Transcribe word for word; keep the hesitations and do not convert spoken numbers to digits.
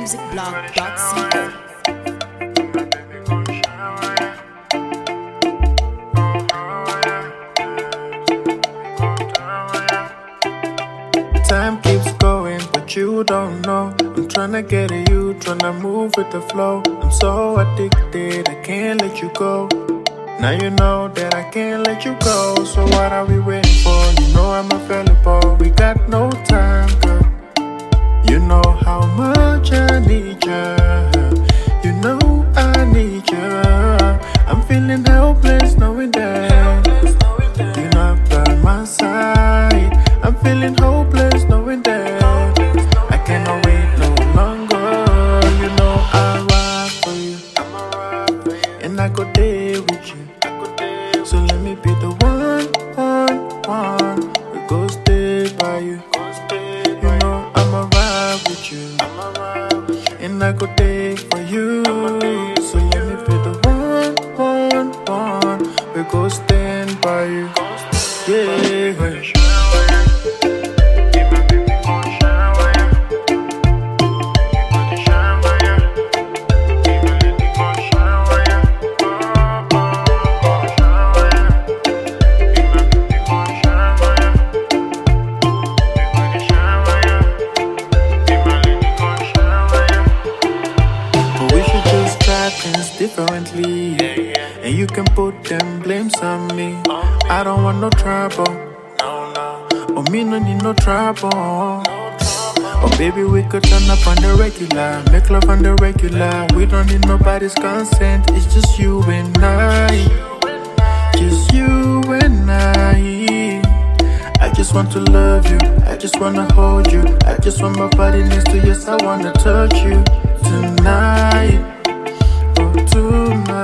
music blog dot c a. Time keeps going, but you don't know. I'm tryna get at you, tryna move with the flow. I'm so addicted, I can't let you go. Now you know that I can't let you go. So what are we waiting for? You know I'm available. We got no time, girl. You know how much I need you. You know I need you. I'm feeling helpless knowing that you're not by my side. I'm feeling hopeless knowing that I cannot wait no longer. You know I ride for you, and I go there with you. So let me be the one, one, one. We go stay by you. You know I'ma ride with you, and I go there for you. So let me be the one, one, one. We go stand by you. Yeah. Things differently, yeah, yeah. And you can put them blames on me. Oh, I don't want no trouble, no, no. Oh, me no need no trouble, no trouble. Oh, baby, we could turn up on the regular, make love on the regular. We don't need nobody's consent, it's just you and I. Just you and I. I just want to love you, I just wanna hold you. I just want my body next to yours, I wanna touch you tonight. Tonight